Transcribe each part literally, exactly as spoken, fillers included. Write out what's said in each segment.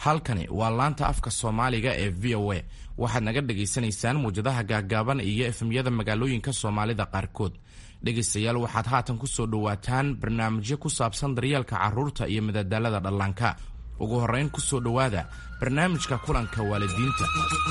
halkani waa laanta afka Soomaaliga ee V O A. waxaad naga dhageysanaysaan muujadaha gaagaaban iyo efemyada magaalooyinka Soomaalida qaarkood. dhegeystayaal waxaad haatan ku soo dhawaataan barnaamijyo ku saabsan daryeelka carruurta iyo madadaalada dhallaanka. ugu horeyn ku soo dhawaada barnaamijka kulanka waalidiinta.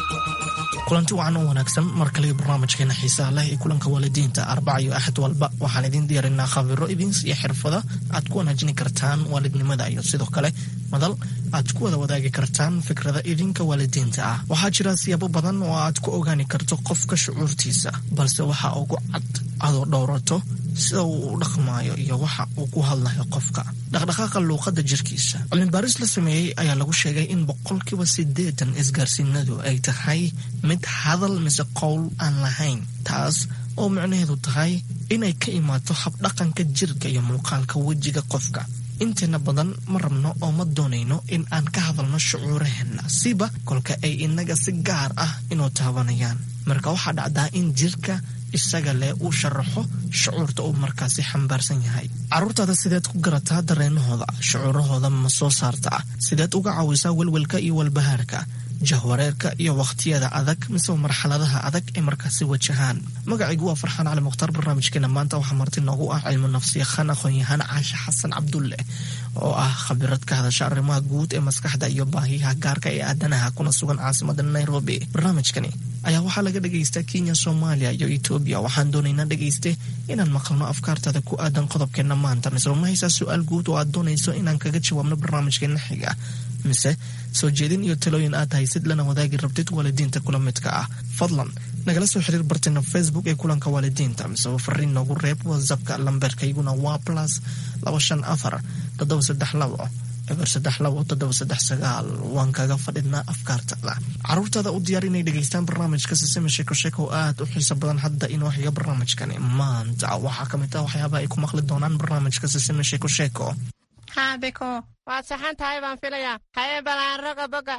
kulanti wacan oo wanaagsan mar kale barnaamijkeena xiisaha leh ee kulanka waalidiinta arbaca iyo axad walba waxaan idin diyaarinaa khabiro idins iyo xirfada aad ku wanaajin kartaan waalidnimada iyo sidoo kale madal aad ku wada wadaagi kartaan fikrada idinka waalidiinta ah. waxaa jira siyaabo badan oo aad ku ogaani karto qofka shucuurtiisa, balse waxa ugu cad adoo dhowrato sida uu u dhaqmaayo iyo waxa uu ku hadlayo qofka. dhaqdhaqaaqa luuqadda jirkiisa. cilmibaaris la sameeyey ayaa lagu sheegay in boqolkiiba siddeetan isgaarsiinadu ay tahay mid hadal mise qowl aan lahayn, taas oo micnaheedu tahay inay ka imaato habdhaqanka jirka iyo muuqaalka wejiga qofka. inteena badan ma rabno oo ma doonayno in aan ka hadalno shucuuraheenna siba kolka ay inaga si gaar ah inuu taabanayaan. marka waxaa dhacdaa in jirka isaga leh uu sharaxo shucuurta uu markaasi xambaarsan yahay. carruurtaada sideed ku garataa dareenahooda, shucuurahooda ma soo saartaa? sideed uga caawisaa welwelka iyo walbahaarka, jahwareerka iyo wakhtiyada adag mise marxaladaha adag ee markaasi wajahaan? magacaygu waa Farxaan Cali Mukhtaar. barnaamijkeena maanta waxaa marti noogu ah cilmu nafsiyaqaan aqoon-yahaan Caasha Xasan Cabdulle oo ah khabirad ka hadasha arrimaha guud ee maskaxda iyo baahiyaha gaarka ee aadanaha kuna sugan caasimada Nairobi. barnaamijkani ayaa waxaa laga dhagaystaa Kenya, Soomaaliya iyo Ethiopia. waxaan doonaynaa dhagayste inaan maqalno afkaartada ku aadan qodobkeena maanta. mise ma haysaa su-aal guud oo aad doonayso inaan kaga jawaabno barnaamijkeena xiga, mise soo jeedin iyo talooyin aad haysid lana wadaagi rabtid waalidiinta kula midka ah? fadlan nagala soo xiriir barteena Facebook ee kulanka waalidiinta, mise fariin noogu reeb WhatsAppka. lambarkayguna waa plus laba shan afar toddoba saddex labo eber saddex labo toddoba saddex sagaal. waan kaga fadhinaa afkaartada. carruurtaada u diyaar inay dhegaystaan barnaamijka Sisime Sheeko Sheeko oo aad u xiiso badan. hadda inoo xiga barnaamijkani maanta waxaa ka mid ah waxyaabaha ay ku maqli doonaan barnaamijka Sisime Sheeko Sheeko. haabeko waad saxan tahay baan filayaa. haye balaan roga boga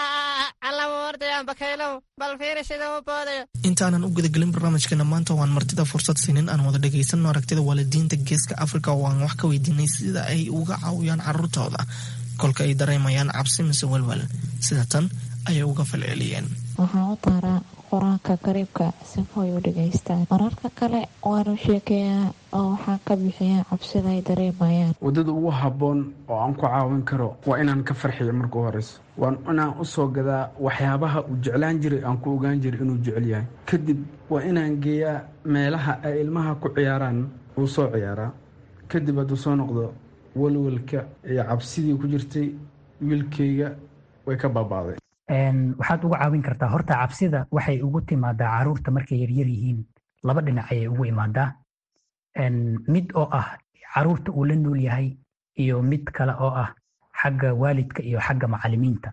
allama wardayaan bakaylow bal fiiri sida u boodayo. intaanan u gudagelin barnaamijkeena maanta waan martida fursad siinin aan wada dhagaysano aragtida waalidiinta geeska Afrika oo aan wax ka weydiinay sida ay uga caawiyaan carruurtooda kolka ay dareemayaan cabsi mise walwal. sida tan ayay uga falceliyeen. waxaan u taaraa qur-aanka kariibka sifooy u dhegaystaan. mararka kale waanu sheekeeyaa oo waxaan ka bixiyaa cabsida ay dareemayaan. waddada ugu habboon oo aan ku caawin karo waa inaan ka farxiyo marka u horeyso. waan inaan u soo gadaa waxyaabaha uu jeclaan jiray aan ku ogaan jiray inuu jecel yahay. kadib waa inaan geeyaa meelaha ay ilmaha ku ciyaaraan uu soo ciyaaraa. kadib hadduu soo noqdo walwalka iyo cabsidii ku jirtay wiilkayga way ka baabaaday. waxaad uga caawin kartaa horta cabsida waxay ugu timaadaa caruurta markay yaryar yihiin. laba dhinac ayay ugu imaadaa. mid oo ah caruurta uu la nool yahay iyo mid kale oo ah xagga waalidka iyo xagga macallimiinta.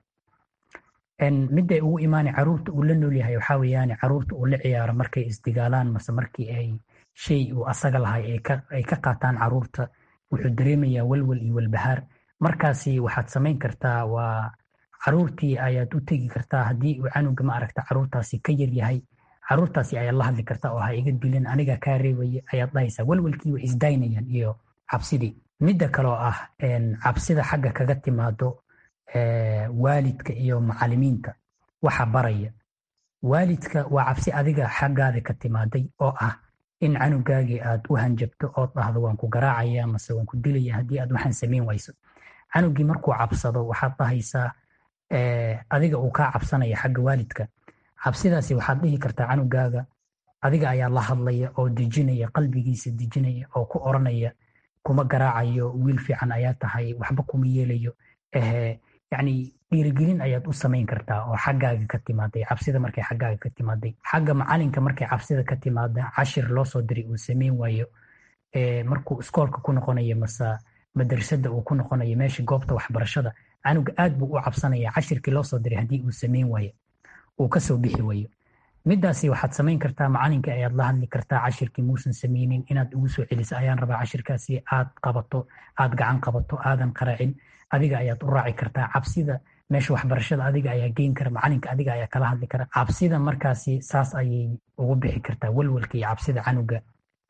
miday ugu imaanay caruurta uu la nool yahay waxaa weeyaan caruurta uu la ciyaaro markay isdigaalaan mase markii ay shay uu asaga lahay ay ka qaataan caruurta wuxuu dareemayaa walwal iyo walbahaar. markaasi waxaad samayn kartaa waa caruurtii ayaad u tegi kartaa. haddii uu canuga ma aragta caruurtaasi ka yar yahay, caruurtaasi ayaad la hadli kartaa oo ha iga dilin aniga kaa reebaya ayaad dhahaysaa. walwalkii way isdaynayaan iyo cabsidii. midda kaloo ah cabsida xagga kaga timaado waalidka iyo macallimiinta waxa baraya. waalidka waa cabsi adiga xaggaada ka timaaday oo ah in canugaagii aad u hanjabto ood dhahdo waan ku garaacaya mase waan ku dilaya haddii aad waxaan samayn wayso. canugii markuu cabsado waxaad dhahaysaa adiga uu kaa cabsanaya xagga waalidka. cabsidaasi waxaad dhihi kartaa canugaaga adiga ayaa la hadlaya oo dejinaya, qalbigiisa dejinaya oo ku oranaya kuma garaacayo, wiil fiican ayaa tahay, waxba kuma yeelayo. yacni dhiirigelin ayaad u samayn kartaa oo xaggaaga ka timaaday. cabsida markay xaggaaga ka timaaday. xagga macalinka markay cabsida ka timaada cashir loo soo diray uu samayn waayo, markuu iskoolka ku noqonayo mase madrasada uu ku noqonayo meesha goobta waxbarashada, canuga aad buu u cabsanaya cashirkii loo soo diray haddii uu samayn waayo uu ka soo bixi waayo. midaasi waxaad samayn kartaa macalinka ayaad la hadli kartaa. cashirkii muusan samaynin inaad ugu soo celiso ayaan rabaa, cashirkaasi aad qabato, aad gacan qabato, aadan qaracin. adiga ayaad u raaci kartaa. cabsida meesha waxbarashada adiga ayaa geyn kara, macalinka adiga ayaa kala hadli kara. cabsida markaasi saas ayay ugu bixi kartaa walwalka iyo cabsida canuga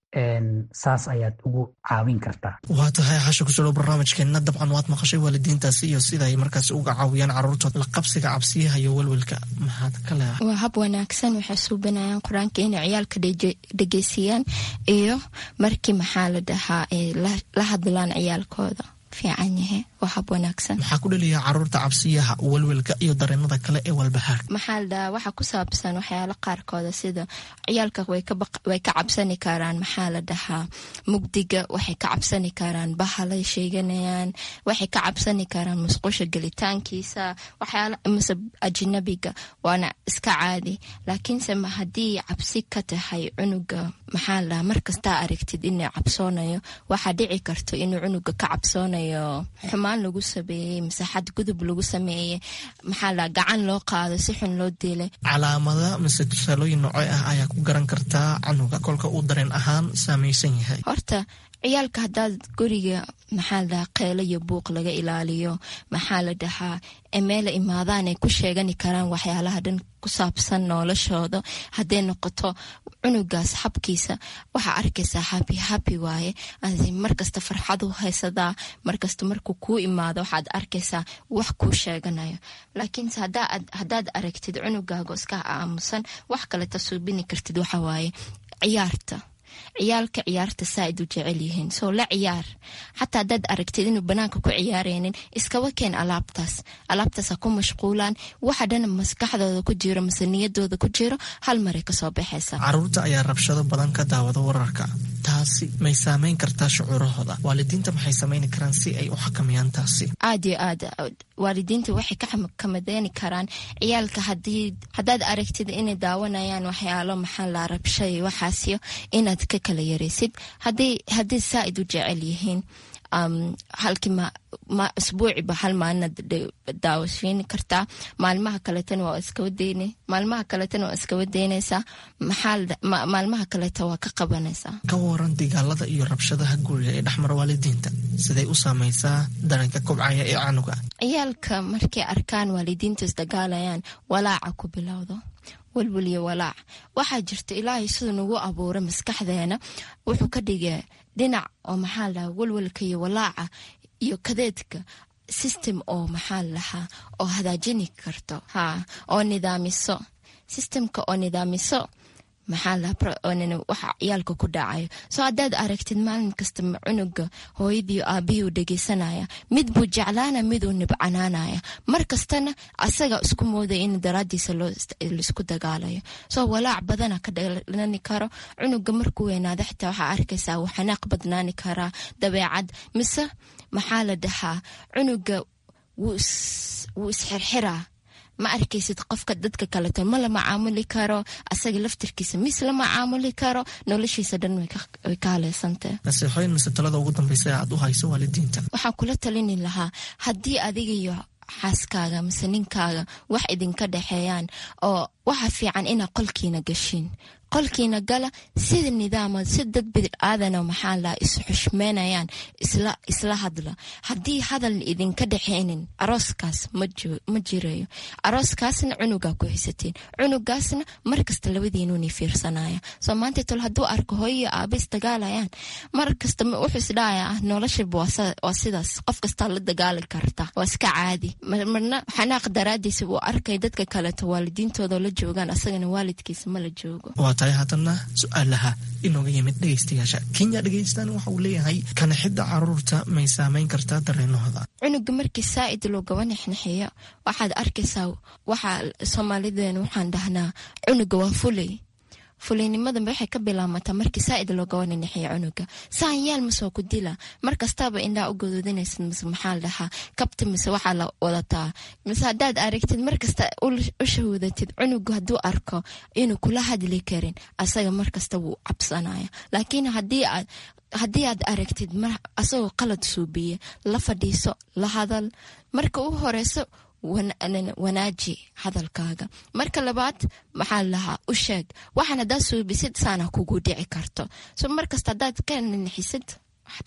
saas ayaad ugu caawin kartaa. waa tahay xasha ku soo barnaamijkeena dabcan waad maqashay waalidiintaasi iyo sida ay markaas uga caawiyaan carruurtooda la qabsiga cabsiyaha iyo walwalka maxaad ka leedahay? waa hab wanaagsan waxay suubanayaan qur-aanka inay ciyaalka dhegeysiyaan iyo markii maxaa la dhahaa ay la hadlaan ciyaalkooda fiican yahay waa hab wanaagsan. maxaa ku dhaliya carruurta cabsiyaha walwalka iyo dareenada kale ee walbahaar? maxaa la dhahaa waxa ku saabsan waxyaalo qaarkooda sida ciyaalka way ka way ka cabsani karaan maxaa la dhahaa mugdiga, waxay ka cabsani karaan bahalay sheeganayaan, waxay ka cabsani karaan musqusha gelitaankiisa, waxyaalo mise ajnabiga waana iska caadi. laakiinse ma haddii cabsi ka tahay cunuga maxaa la dhahaa markasta aragtid inuu cabsoonayo waxaa dhici karto inuu cunuga ka cabsoonayo xumaan lagu sameeyey mise xad gudub lagu sameeyey maxaa la gacan loo qaado si xun loo dilay. calaamada mise tusaalooyin noocee ah ayaa ku garan kartaa canuga kolka uu dareen ahaan saamaysan yahay? horta ciyaalka haddaad guriga maxaa la dhahaa qeelo iyo buuq laga ilaaliyo maxaa la dhahaa emeela imaadaan ay ku sheegani karaan waxyaalaha dhan ku saabsan noloshooda. hadday noqoto cunugaas xabkiisa waxaa arkaysaa happy happy waaye markasta farxadu haysadaa, markasta markuu kuu imaado waxaad arkaysaa wax kuu sheeganayo. laakiinse haddaad aragtid cunugaago iska aamusan wax kaleta suubini kartid waxa waaye ciyaarta. ciyaalka ciyaarta saaid u jecel yihiin soo la ciyaar. xataa haddaad aragtid inuu banaanka ku ciyaaraynin iskaba keen alaabtaas alaabtaas ha ku mashquulaan. waxa dhan maskaxdooda ku jiro mise niyadooda ku jiro hal maray kasoo baxaysa. carruurta ayaa rabshado badan ka daawada wararka, taasi may saameyn kartaa shucuurahooda? waalidiinta maxay samayni karaan si ay u xakamayaan taasi? aad iyo aad waalidiinta waxay ka xakamadeyni karaan ciyaalka haddaad aragtid inay daawanayaan waxyaalo maxaa la rabshay waxaasiyo inaad ka kala yaraysid. haddii saaid u jecel yihiin halkii ma isbuuciba hal maalina daawashiini kartaa, maalmaha kaletana waa iskawadeyne maalmaha kaletana waa iska wadeynaysaa, maalmaha kaleta waa ka qabanaysaa. ka waran dagaalada iyo rabshadaha guriga ee dhexmara waalidiinta siday u saamaysaa dareenka kobcaya ee canuga? ciyaalka markay arkaan waalidiintu isdagaalayaan walaaca ku bilowdo walwal iyo walaac. waxaa jirta ilaahay siduu nagu abuuray maskaxdeena wuxuu ka dhigay dhinac oo maxaa lahaa walwalka iyo walaaca iyo kadeedka system oo maxaa lahaa oo hadaajini karto ha oo nidaamiso systemka oo nidaamiso maxaa lahaa waxa ciyaalka ku dhacayo. soo haddaad aragtid maalin kasta cunuga hooyadii aabihii u dhegeysanaya mid buu jeclaana mid uu nibcanaanaya mar kastana asaga isku mooday in daraadiisa laisku dagaalayo. soo walaac badana ka dhalani karo cunuga markuu weynaado xitaa waxaa arkaysaa uu xanaaq badnaani karaa dabeecad mise maxaa la dhahaa cunuga wuu isxirxiraa. ma arkaysid qofka dadka kaleto ma la macaamuli karo, asaga laftirkiisa mis la macaamuli karo, noloshiisa dhan way ka haleysantay. nasiixooyin mise talada ugu dambaysa aad u hayso waalidiinta? waxaan kula talini lahaa haddii adiga iyo xaaskaaga mise ninkaaga wax idinka dhexeeyaan oo waxa fiican inaa qolkiina gashiin. qolkiina gala sida nidaama si dad bidil aadana maxaa la isu xushmeynayaan isla isla hadla. haddii hadal idinka dhaxeynin arooskaas ma jirayo. arooskaasna cunugaa ku xisatiin, cunugaasna markasta labadiinuuni fiirsanaya. soo maanta tol hadduu arko hooyo aaba isdagaalayaan markasta wuxuu isdhahaya noloshaba waa sidaas, qof kastaa la dagaali karta, waa iska caadi. marna xanaaq daraadiisa uu arkay dadka kaleto waalidiintooda la joogaan asagana waalidkiisa ma la joogo. tahay haddana su-aalaha inooga yimid dhegeystayaasha kenya. dhegeystaan waxa uu leeyahay kanaxidda caruurta may saameyn kartaa dareenahooda? cunuga markii saaid loogaba nexnexiyo waxaad arkaysaa waxaa soomaalideena waxaan dhahnaa cunuga waa fulay. fulinimada waxay ka bilaamataa markii saaid loogaba nexnexiyo cunuga. saan yaal masoo ku dila markastaba indhaa u gaduudinaysid mise maxaa la dhahaa kabta mise waxaa la wadataa mise haddaad aragtid markasta u shahuudatid cunuga hadduu arko inuu kula hadli karin asaga markasta wuu cabsanaya. laakiin haddii aad haddii aad aragtid asagoo qalad suubiye la fadhiiso la hadal. marka u horeyso wanaaji hadalkaaga, marka labaad maxaa lahaa u sheeg waxaan haddaad suubisid saana kugu dhici karto. so markasta haddaad ka nixisid waxdhan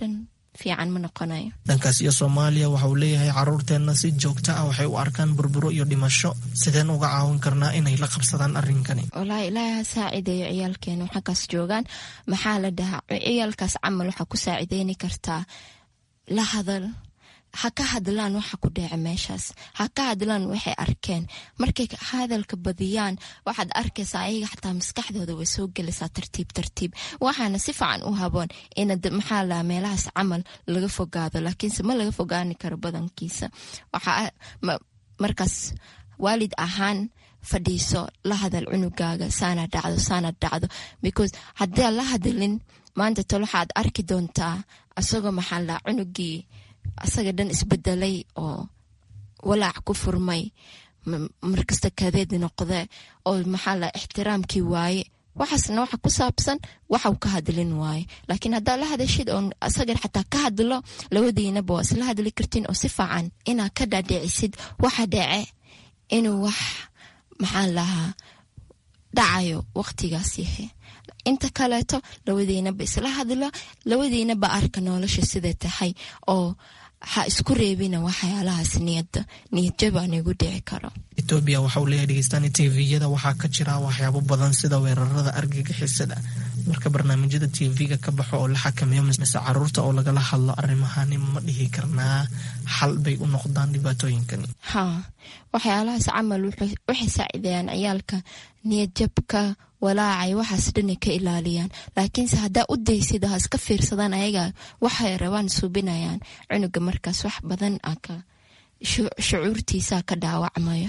fiican ma noqonayo. dhankaas iyo Soomaaliya waxa uu leeyahay caruurteena si joogto ah waxay u arkaan burburo iyo dhimasho, sideen uga caawin karnaa inay la qabsadaan arrinkani? Wallaahi ilaahay saacideeyo ciyaalkeena waxa kaas joogaan, maxaa la dhahaa ciyaalkaas camal waxa ku saacideeni kartaa la hadal, ha ka hadlaan waxa ku dhaca meeshaas, ha ka hadlaan waxay arkeen. markay hadalka badiyaan waxaad arkaysaa ayaga xataa maskaxdooda way soo gelaysaa tartiib tartiib. waxaana si fiican u haboon in maxaa la meelahaas camal laga fogaado, laakiinse ma laga fogaani karo badankiisa. waxa markaas waalid ahaan fadhiiso, la hadal cunugaaga, saana dhacdo saana dhacdo, because haddii la hadalin maanta tolo waxaad arki doontaa asagoo maxaa la cunugii asaga dhan isbedelay oo walaac ku furmay, markasta kadeed noqde oo maxaa la ixtiraamkii waaye. waxaasna waxa ku saabsan waxa uu ka hadlin waaye. laakiin haddaa la hadashid oo asaga xataa ka hadlo, labadiinaba waa isla hadli kartiin oo si fiican inaad ka dhaadhicisid waxa dhace inuu wax maxaa lahaa dhacayo waqtigaas yahay. inta kaleeto labadiinaba isla hadlo, labadiinaba arka nolosha sida tahay oo ha isku reebina waxyaalahaas niyada niyad jab aan igu dhici karo. Ethiopia waxa uu leeyahay dhegeystaani T V-yada waxaa ka jira waxyaabo badan sida weerarada argagixisada. marka barnaamijyada T V-ga ka baxo oo la xakameeyo mise caruurta oo lagala hadlo arrimahani ma dhihi karnaa xal bay u noqdaan dhibaatooyinkani? ha waxyaalahaas camal waxay saacidayaan ciyaalka niyad jabka walaacay waxaas dhan ka ilaaliyaan. laakiinse haddaa u daysid ha iska fiirsadaan ayaga waxay rabaan suubinayaan, cunuga markaas wax badan aka shucuurtiisa ka dhaawacmayo.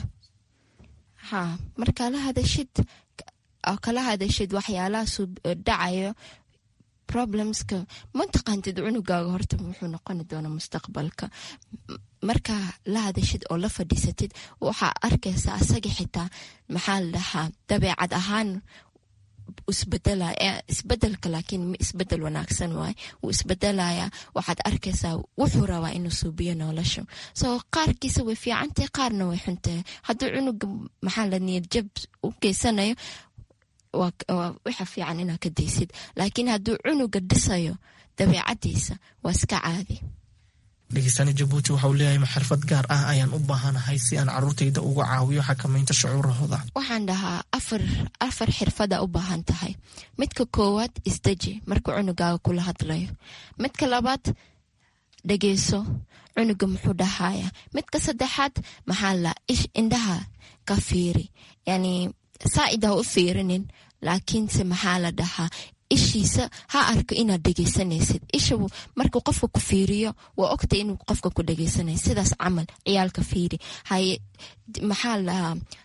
ha marka la hadashid kala hadashid waxyaalaha dhacayo problemska ma taqaantid cunugaaga horta wuxuu noqon doonaa mustaqbalka. marka la hadashid oo la fadhiisatid waxaa arkaysaa asaga xitaa maxaa la dhahaa dabeecad ahaan isbedelaya, isbedelka laakiin isbedel wanaagsan waaye, wuu isbedelaya. waxaad arkaysaa wuxuu rabaa inuu suubiyo nolosha. soo qaarkiisa way fiicantahay, qaarna way xuntahay. hadduu cunuga maxaa la niyad jab u geysanayo waxa fiican inaad ka daysid, laakiin hadduu cunuga dhisayo dabeecadiisa waa iska caadi. dhegeystaani Jabuuti waxa uu leeyahay xirfad gaar ah ayaan u baahanahay si aan caruurtayda uga caawiyo xakamaynta shucuurahooda. waxaan dhahaa afar afar xirfada u baahan tahay. midka koowaad isdaji markuu cunugaaga kula hadlayo. midka labaad dhageyso cunuga muxuu dhahaya. midka saddexaad maxaa la ish indhaha ka fiiri, yani saaida u fiirinin, laakiinse maxaa la dhahaa ishiisa ha arko inaad dhegeysanaysid. isha markuu qofka ku fiiriyo waa ogtay inuu qofka ku dhegeysanay. sidaas camal ciyaalka fiiri. hay maxaa la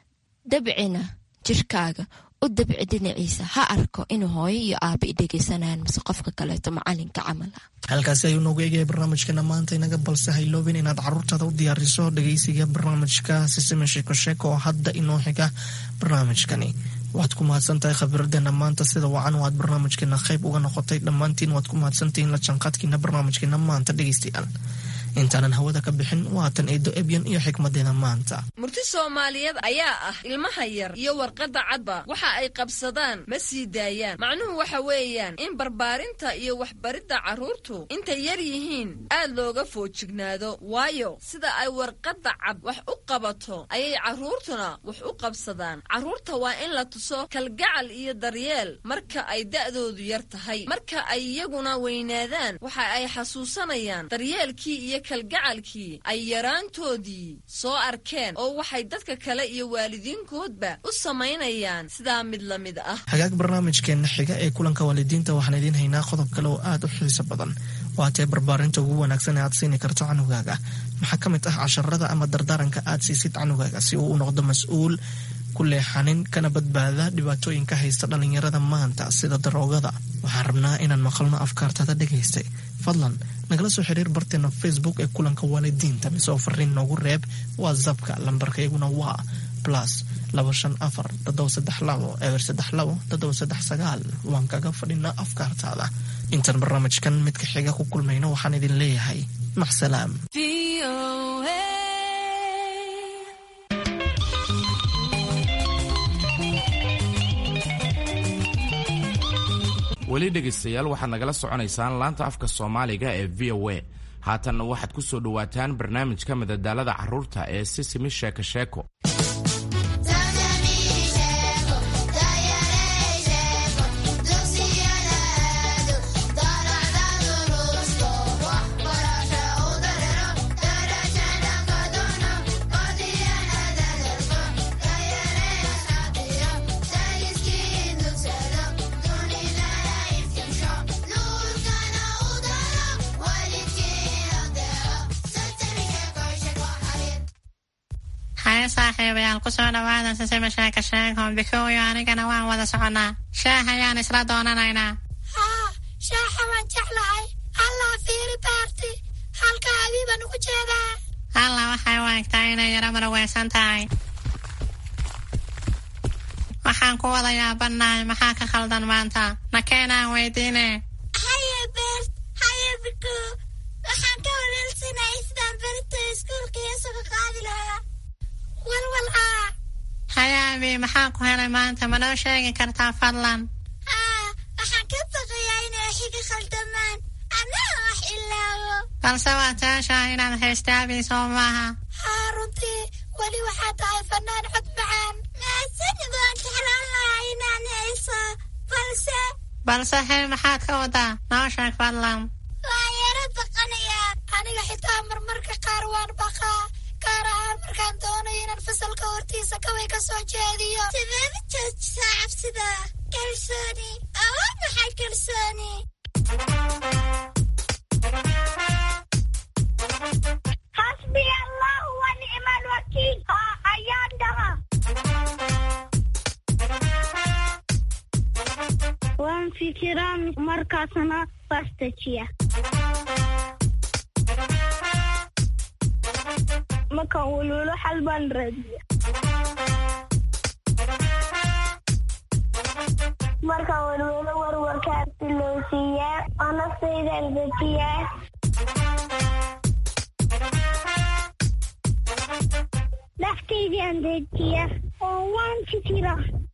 dabcina jirkaaga u dabci dhinaciisa, ha arko inuu hooyo iyo aabe dhegeysanayaan mise qofka kaleeto macalinka camal ah. halkaasi ayuu noogu eegaya barnaamijkeena maanta inaga, balse hayloobin inaad caruurtaada u diyaariso dhegeysiga barnaamijka Sisime Sheeko Sheeko oo hadda inoo xiga barnaamijkani. waad ku mahadsantahay khabiraddeena maanta sida wacan waad barnaamijkeena qayb uga noqotay. dhammaantiin waad ku mahadsantihiin la jaanqaadkiina barnaamijkeena maanta dhegeystayaal. intaanan hawada ka bixin waatan eedo ebyan iyo xikmadeena maanta. murti Soomaaliyeed ayaa ah ilmaha yar iyo warqadda cadba waxa ay qabsadaan ma sii daayaan. macnuhu waxa weeyaan in barbaarinta iyo waxbaridda carruurtu intay yar yihiin aad looga foojignaado, waayo sida ay warqadda cad wax u qabato ayay carruurtuna wax u qabsadaan. carruurta waa in la tuso kalgacal iyo daryeel marka ay da'doodu yar tahay. marka ay iyaguna weynaadaan waxa ay xasuusanayaan daryeelkii iyo kalgacalkii ay yaraantoodii soo arkeen oo waxay dadka kale iyo waalidiinkoodba u samaynayaan sidaa mid la mid ah. hagaag barnaamijkeena xiga ee kulanka waalidiinta waxaan idiin haynaa qodob kale oo aad u xiiso badan. waatee barbaarinta ugu wanaagsan ee aad siini karto canugaaga. maxaa ka mid ah casharada ama dardaaranka aad siisid canugaaga si uu u noqdo mas-uul ku leexanin kana badbaada dhibaatooyinka haysta dhalinyarada maanta sida daroogada? waxaan rabnaa inaan maqalno afkaartada dhegaystay. fadlan nagala soo xiriir barteena Facebook ee kulanka waalidiinta mise oo fariin noogu reeb WhatsAppka. lambarkayguna waa plus laba shan afar todoba saddex labo eber saddex labo todoba saddex sagaal. waan kaga fadhinaa afkaartaada. intaan barnaamijkan midka xiga ku kulmayno waxaan idin leeyahay maxsalaam. weli dhegaystayaal waxaad nagala soconaysaan laanta afka soomaaliga ee v o a haatanna waxaad ku soo dhowaataan barnaamijka madadaalada carruurta ee sisimi sheeko sheeko. saaxiibayaal ku soo dhawaada sisimi sheeko sheeko bikooyo anigana waan wada soconaa shaah ayaan isla doonanaynaa. haa shaaxa waan jeclahay. allah fiiri baarti halka adiibaan ugu jeedaa. allah waxay u egtaa inay yaro marweysan tahay. waxaan ku wada yaabanahay maxaa ka khaldan maanta nakeenaan weydiine. haye beert haye biko waxaan ka waleelsanay sidaan berito iskuulka isuga qaadi lahaa. walwal aa hayaabi maxaa ku helay maanta ma noo sheegi kartaa fadlan. haa waxaan ka baqayaa inay xiga khaldamaan anaa wax ilaawo. balse waa taashaa inaad haystaabiso maaha. haa runtii weli waxaa tahay fanaan cod macaan. maasanid waan jeclaan lahaa inaan hayso balse balse hee maxaad ka wadaa noo sheeg fadlan. waan yaro baqanayaa aniga xitaa marmarka qaar waan baqaa gaar ahaan markaan doonayo inaan fasalka hortiisa kaway ka soo jeediyo. sideeda joojisaa cabsida kalsooni awood maxay kalsooni. xasbiya allahu wa nicma alwakiil haa ayaan dhaha. waan fikiraa markaasna bastajiya. markaan walwalo xal baan raadiya. markaan walwalo warwarkaan silowsiiyaa oo naftaydaan dejiyaa. naftaydaan dejiya oo waan fikira.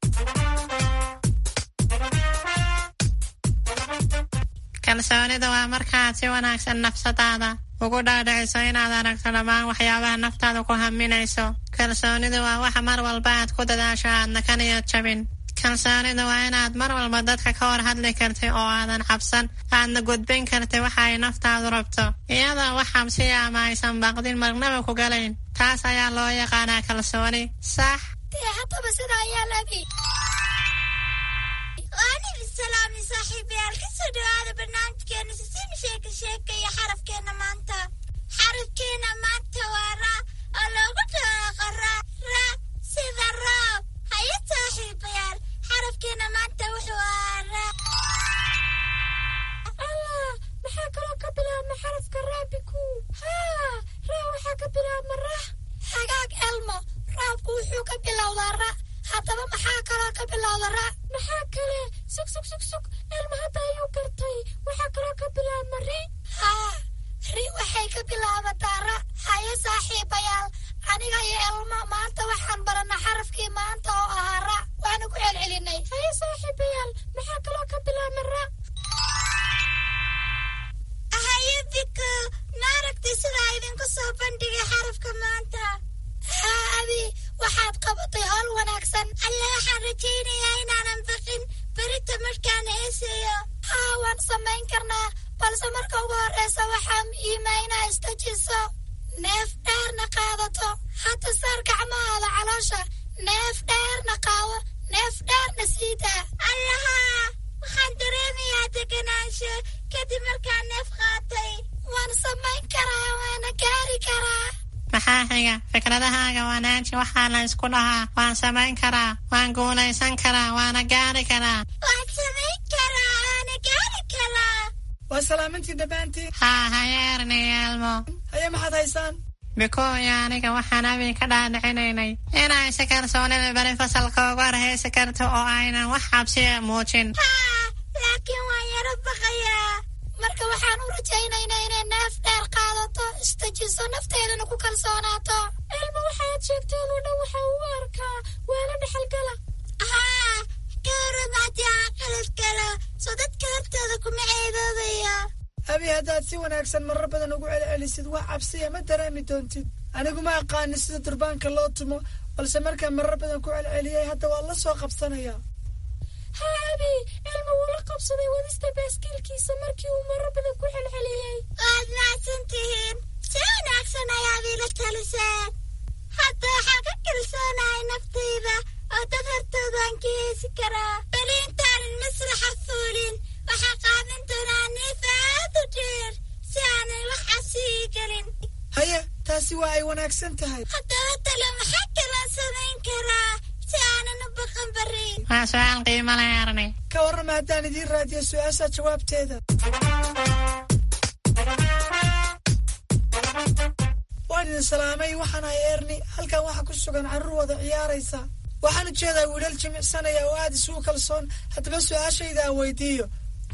kalsoonida waa markaad si wanaagsan nafsadaada ugu dhaadhiciso inaad aragto dhammaan waxyaabaha naftaada ku haminayso. kalsoonidu waa waxa mar walba aad ku dadaasho aadna ka niyad jabin. kalsoonidu waa inaad mar walba dadka ka hor hadli kartay oo aadan xabsan aadna gudbin kartay waxa ay naftaadu rabto iyadoo wax xabsiya ama aysan baaqdin marnaba ku galayn. taas ayaa loo yaqaanaa kalsooni. sax dee haddaba sida ayaa labi. waani bisalaami saaxiibayaal ka soo dhawaada barnaamijkeena sisimi sheeko sheeko iyo xarafkeena maanta. xarafkeena maanta waa ra oo loogu dhawaaqo ra ra sida roob. haye saaxiibayaal xarafkeena maanta wuxuu ahaa ra. allah maxaa kaloo ka bilaabma xarafka raabiku. haa ra waxaa ka bilaabma ra. hagaag elmo raabku wuxuu ka bilowdaa ra. haddaba maxaa kaloo ka bilowda ra. maxaa kale sug sug sug sug elmo hadda ayuu gartay waxaa kaloo ka bilaabma ri. haa ri waxay ka bilaabataa ra. haye saaxiibayaal aniga iyo elmo maanta waxaan barana xarafkii maanta oo ahaa ra waana ku celcelinay. haye saaxiibayaal maxaa kaloo ka bilaabma ra. haye biko maaragtay sidaa idinku soo bandhigay xarafka maanta. haa abi waxaad qabatay howl wanaagsan. alle waxaan rajaynayaa inaanan baqin berita markaan heesayo. haa waan samayn karnaa balse marka ugu horreysa waxaa muhiima inaa istajiso neef dheerna qaadato. hadda saar gacmahaada caloosha neef dheerna qaado neef dheerna siidaa. allahaa waxaan dareemayaa deganaansho kadib markaan neef qaatay. waan samayn karaa waana gaari karaa. maxaa xiga fikradahaaga wanaaji waxaa la isku dhahaa waan samayn karaa waan guulaysan karaa waana gaari karaa. waan samayn karaa waana gaari karaa. waa salaamantii dhammaantiin. haa haye ernay elmo. haye maxaad haysaan. bikooyo aniga waxaan abi ka dhaadhicinaynay inay si kalsoonida bari fasalka uga horhaysi karto oo aynan wax xabsiya muujin. haa laakiin waan yaro baqayaa. marka waxaan u rajaynaynaa inay neef dheer qaadato istajiso nafteedana ku kalsoonaato. elmo waxaad sheegteen oo dhan waxa uu arkaa waana dhexalgala. haa ka waramaadii aan qalad gala dadka hortooda kuma ceedoobaya. abi haddaad si wanaagsan marar badan ugu celcelisid wax cabsiya ma dareemi doontid. anigu ma aqaani sida durbaanka loo tumo, balse markaan marar badan ku celceliyey hadda waa la soo qabsanayaa. ha abi, ilma wuu la qabsaday wadista baaskiilkiisa markii uu marar badan ku celceliyey. waad macsan tihiin, si wanaagsan ayaad ila taliseen. hadda waxaa ka kalsoonahay naftayda oo dad hortoodaan ka heesi karaa. beli intaanan masraxa fuulin waxaa qaadan doonaa neef aad u dheer si aanay wax cabsii gelin. haye taasi waa ay wanaagsan tahay. haddaba talo maxaa kalaan samayn karaa si aanan u baqan barin? waa su-aal qiimo leh arnay. ka warrama haddaan idiin raadiyo su-aasha jawaabteeda. waan idin salaamay, waxaan ahay erni. halkan waxaa ku sugan carruur wada ciyaaraysa. waxaan ujeedaa wiilal jimicsanaya oo aad isugu kalsoon. haddaba su-aashayda aan weydiiyo.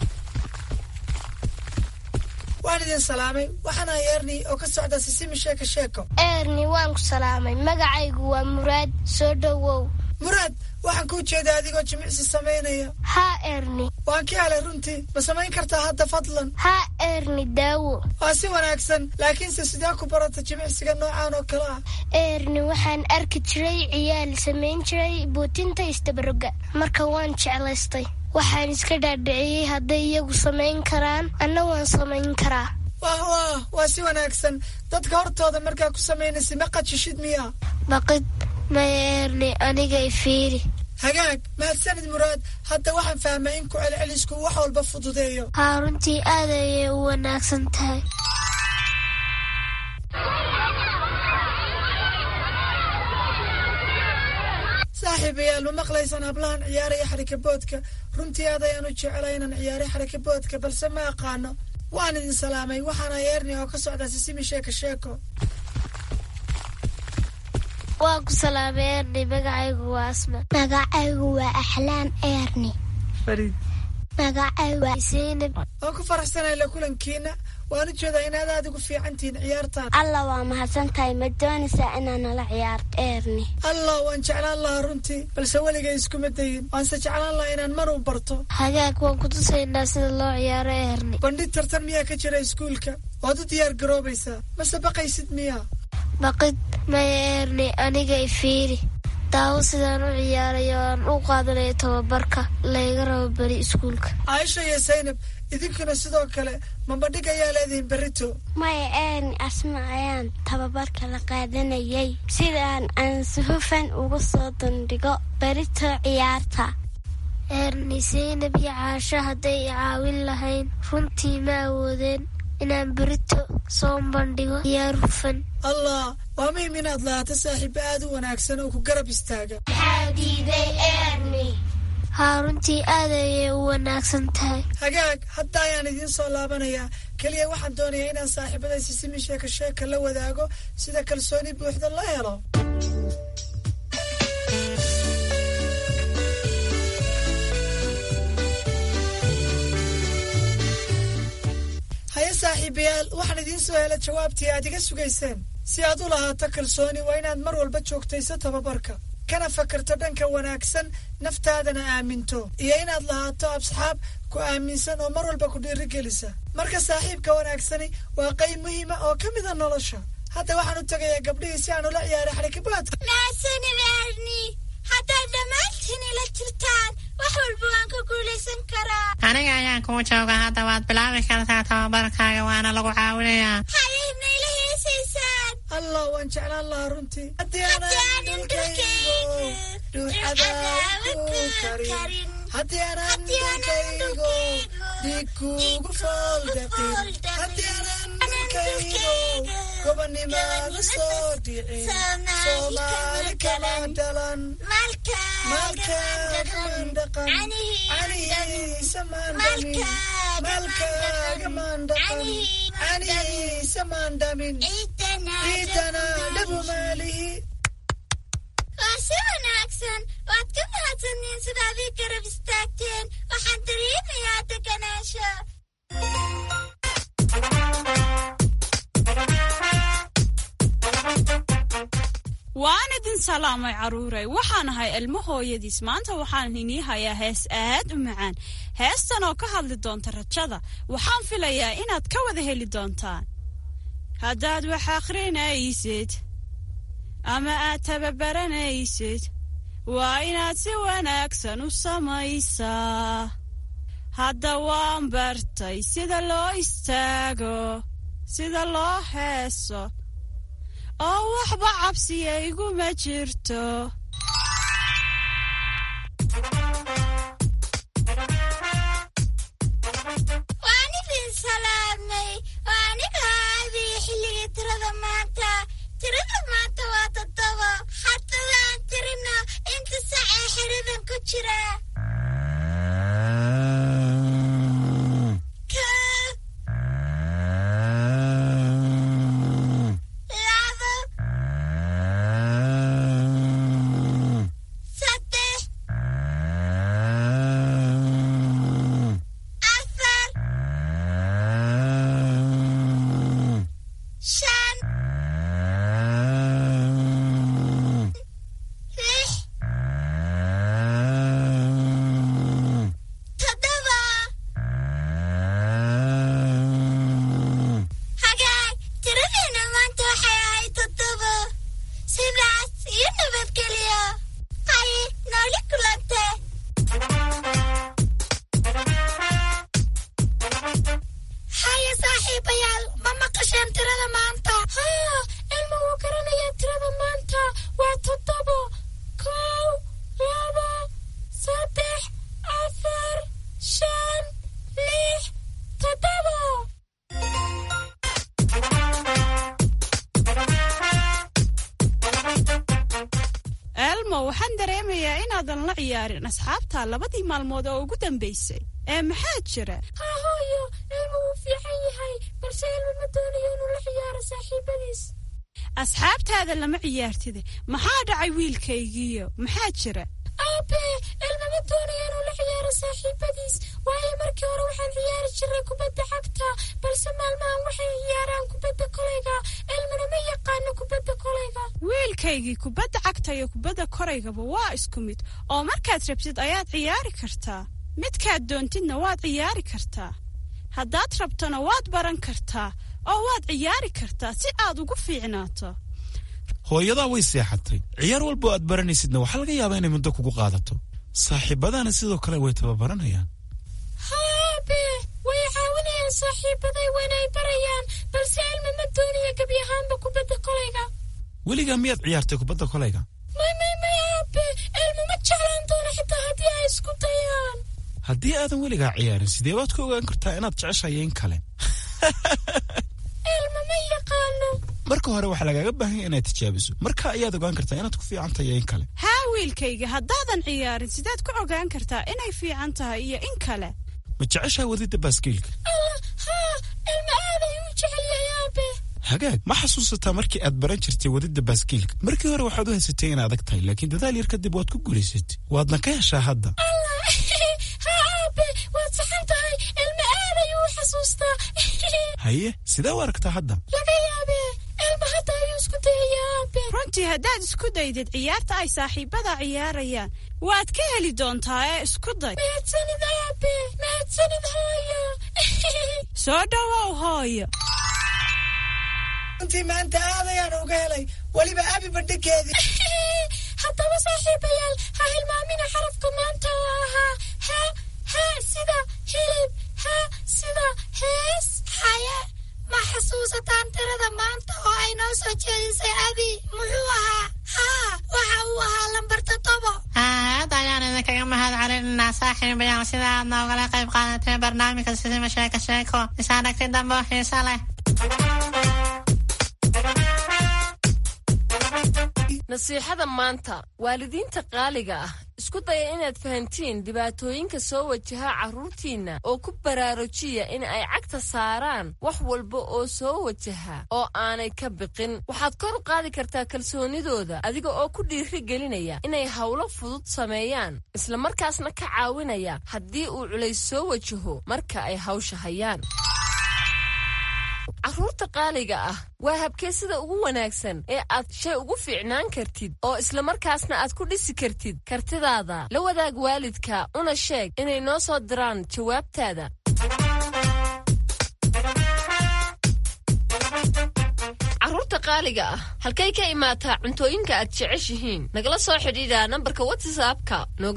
waan idin salaamay, waxaan ahay erni oo ka socda sisimi sheeko sheeko. erni waan ku salaamay, magacaygu waa muraad, soo dhowow. muraad, waxaan kuu jeedaa adigoo jimicsi samaynaya. haa erni. waan ka helay runtii, ma samayn kartaa hadda fadlan? haa erni, daawo. waa si wanaagsan, laakiinse sidee ku barata jimicsiga noocaan oo kale ah? erni, waxaan arki jiray ciyaal samayn jiray buutinta istabaroga, marka waan jeclaystay. waxaan iska dhaadhiciyey hadday iyagu samayn karaan, anna waan samayn karaa. wah wah, waa si wanaagsan. dadka hortooda markaa ku samaynaysa ma qajishid miya? baqid maya erni, aniga ifiiri. hagaag, mahadsanid muraad. hadda waxaan fahmay in ku celcelisku wax walba fududeeyo. haa, runtii aad ayay u wanaagsan tahay. saaxiibayaal, ma maqlaysaan hablahan ciyaaraya xarikaboodka? runtii aad ayaan u jeclay inaan ciyaaray xarikaboodka, balse ma aqaano. waan idin salaamay, waxaan ahay erni oo ka socda sisimi sheeko sheeko. waan ku salaamay erni, magacaygu waa asma. magacaygu waa axlaan erni. fariid. magacaygu waa zaynab. waan ku faraxsanahay la kulankiina. waan u jeedaa inaad aad ugu fiican tihiin ciyaartaan. alla waa mahadsan tahay, ma doonaysaa inaan nala ciyaarto erni? allah, waan jeclaan lahaa runtii, balse weligay iskuma dayin. waanse jeclaan lahaa inaan mar u barto. hagaag, waan ku tusaynaa sida loo ciyaaro erni. bandhig tartan miyaa ka jira iskuulka? waad u diyaar garoobaysaa mase baqaysid miyaa? baqid maya erni, aniga ifiiri. daawo sidaan u ciyaarayo aan u qaadanayo tababarka layga rabo beri iskuulka. caaisha iyo zaynab, idinkuna sidoo kale ma bandhig ayaa leedihiin berrito? maya erni, asma ayaan tababarka la qaadanayay sidaan aan si hufan uga soo bandhigo berito ciyaarta. erni, zaynab iyo caasho hadday i caawin lahayn runtii ma awoodeen inaan berito soo bandhigo ciyaar hufan. allah, waa muhiim inaad lahaato saaxiibo aad u wanaagsan oo ku garab istaaga. maxaa diiday erni? haa, runtii aad ayay u wanaagsan tahay. hagaag, hadda ayaan idiin soo laabanayaa. keliya waxaan doonayaa inaan saaxiibada sisimi sheeko sheeka la wadaago sida kalsooni buuxda la helo. haye saaxiibayaal, waxaan idiin soo hela jawaabtii aad iga sugayseen. si aad u lahaato kalsooni waa inaad mar walba joogtayso tababarka, kana fakarto dhanka wanaagsan, naftaadana aaminto, iyo inaad lahaato asxaab ku aaminsan oo mar walba ku dhiirigelisa. marka saaxiibka wanaagsani waa qayb muhiima oo ka mida nolosha. hadda waxaan u tagayaa gabdhihii si aan ula ciyaaray xarikaboodka. mahadsanid erni, haddaad dhammaantiin ila jirtaan wax walba waan ka guulaysan karaa. aniga ayaan kuu jooga. hadda waad bilaabi kartaa tababarkaaga, waana lagu caawinayaa. hayay mayla heesaysaan? allah, waan jeclaan lahaa runtii. haddii aanan dhulkaygo dhuuxadaada ku karin, haddii aanan dhulkaygo dhiig kuugu fooldaqin, haddii aanan dhulkaygo gobonnimaada soo dhicin, soomaali kama dhalan, maalkaaga mandhaqan, canihiisa maandhamin, maalkaaga maandhaqan, canihiisa maandhamin, ciidana dhabu maalihi. waa si wanaagsan, waad ka mahadsantiin sidaad ii garab istaagteen. waxaan dareemayaa deganaansho. waan idin salaamay caruuray waxaan ahay ilmo hooyadiis maanta waxaan inii hayaa hees aad u macaan heestan oo ka hadli doonta rajada waxaan filayaa inaad ka wada heli doontaan haddaad wax akhrinaysid ama aad tababaranaysid waa inaad si wanaagsan u samaysaa hadda waan bartay sida loo istaago sida loo heeso oo waxba cabsiya iguma jirto waan idin salaamay waa aniga aadii xilliga tirada maanta tirada maanta waa toddoba haddadaan tirino inta sac ee xiridan ku jira waxaan dareemayaa inaadan la ciyaarin asxaabta labadii maalmood oo ugu dambaysay ee maxaa jira hooyo ilmu wuu fiican yahay balse ilmu ma doonayo inuu la ciyaaro saaxiibadiis asxaabtaada lama ciyaartide maxaa dhacay wiilkaygiiyo maxaa jira aabe ilmu ma doonayo inuu la ciyaaro saaxiibadiis waayo markii hore waxaan ciyaari jiray kubadda cagta balse maalmahan waxay ciyaaraan kubadda kolayga ilmuna ma yaqaano kubadda kolayga wiilkaygii kubadda cagta iyo kubadda koraygaba waa isku mid oo markaad rabtid ayaad ciyaari kartaa midkaad doontidna waad ciyaari kartaa haddaad rabtona waad baran kartaa oo waad ciyaari kartaa si aad ugu fiicnaato hooyadaa way seexatay ciyaar walba aad baranaysidna waxaa laga yaabaa inay muddo kugu qaadato saaxiibadana sidoo kale way tababaranayaan haabe way caawinayaan saaxiibaday waynay barayaan balse ilma ma doonaya gebi ahaanba kubadda kolayga weligaa miyaad ciyaartay kubadda kolayga may may may aabe ilma ma jeclaan doona xitaa haddii ay isku dayaan haddii aadan weligaa ciyaarin sidee baad ku ogaan kartaa inaad jeceshahay in kale ilma ma yaqaano marka hore waxaa lagaaga baahanya inaad tijaabiso marka ayaad ogaan kartaa inaad ku fiican tahay in kale haa wiilkayga haddaadan ciyaarin sidaad ku ogaan kartaa inay fiican tahay iyo in kale ma jeceshaha wadidda baaskiilka haa ilma aaday u jecel yahay aabe hagaag ma xasuusataa markii aad baran jirtay wadidda baaskiilka markii hore waxaad u haysatay in adag tahay laakiin dadaal yar kadib waad ku guulaysatay waadna ka heshaa hadda waad saxan tahay ilma aaday u xasuustaa haye sidee u aragtaa hadda laga yaabee ilma hadda ayuu isku dayaya aabe runtii haddaad isku daydid ciyaarta ay saaxiibada ciyaarayaan waad ka heli doontaa ee isku day mahadsanid aabe mahadsanid hooyo soo dhowow hooyo runtii maanta aadayaan uga helay weliba abi bandhigeedii haddaba saaxiibayaal ha hilmaamina xarafka maanta oo ahaa ha ha sida hilib ha sida hees haye ma xasuusataan tirada maanta oo ay noo soo jeedisay abi muxuu ahaa haa waxa uu ahaa lambar toddobo aad ayaan idinkaga mahad celinaa saaxiibayaal sida aad noogala qayb qaadatay barnaamijka sisima sheeko sheeko is aragti dambe oo xiiso leh nasiixada maanta waalidiinta qaaliga ah isku daya inaad fahantiin dhibaatooyinka soo wajaha carruurtiinna oo ku baraarujiya in ay cagta saaraan wax walba oo soo wajaha oo aanay ka biqin waxaad kor u qaadi kartaa kalsoonidooda adiga oo ku dhiiri gelinaya inay hawlo fudud sameeyaan isla markaasna ka caawinaya haddii uu culays soo wajaho marka ay hawsha hayaan carruurta qaaliga ah waa habkee sida ugu wanaagsan ee aad shay ugu fiicnaan kartid oo islamarkaasna aad ku dhisi kartid kartidaada. La wadaag waalidka una sheeg inay noo soo diraan jawaabtaada. carruurta qaaliga ah halkay ka imaataa cuntooyinka aad jeceshihiin? nagala soo xidhiidha nambarka WhatsApp-ka.